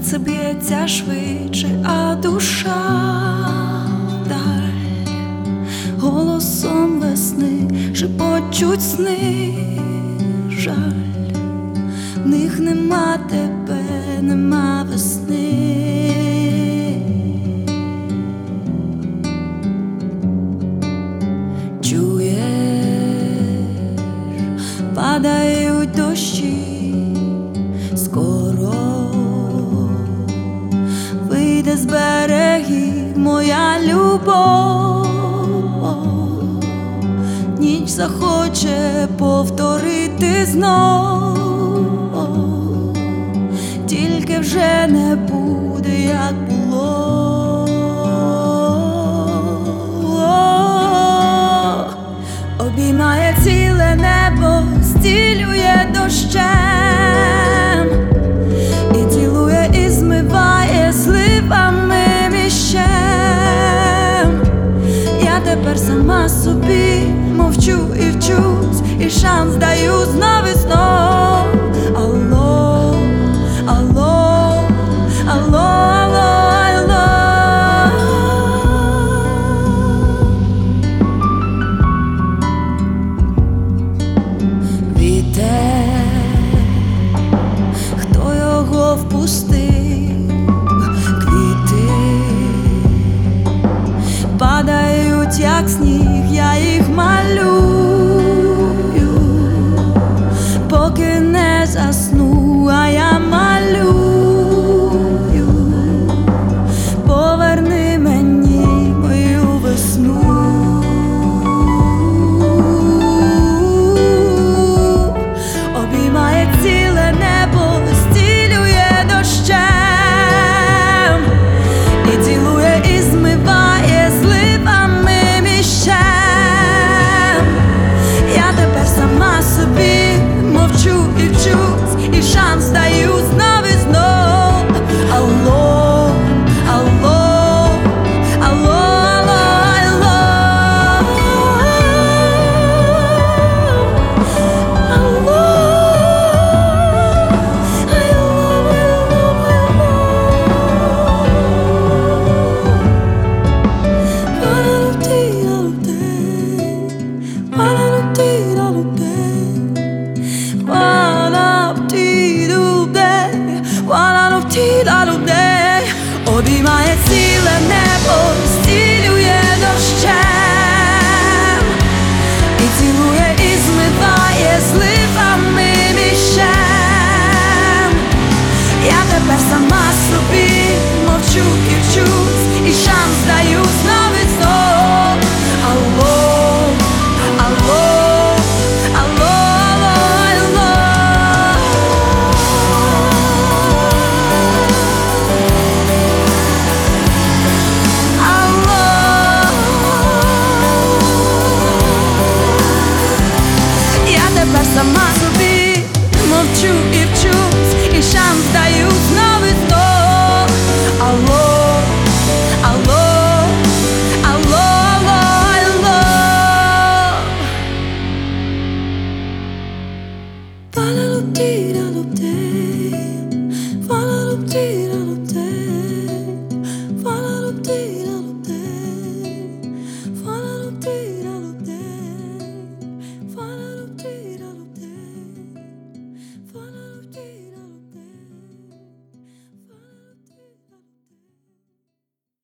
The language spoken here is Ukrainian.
серце б'ється швидше, а душа вдаль. Голосом весни шепочуть сни, жаль, в них нема тебе, нема весни. Чуєш, падають дощі, скоро вийде з берегів моя любов. Ніч захоче повторити знов, тільки вже не буде, як було. Обіймає ціле небо, стілює дощем, і цілує, і змиває зливами міщем. Я тепер сама собі мовчу і вчусь, і шанс даю знов і знов.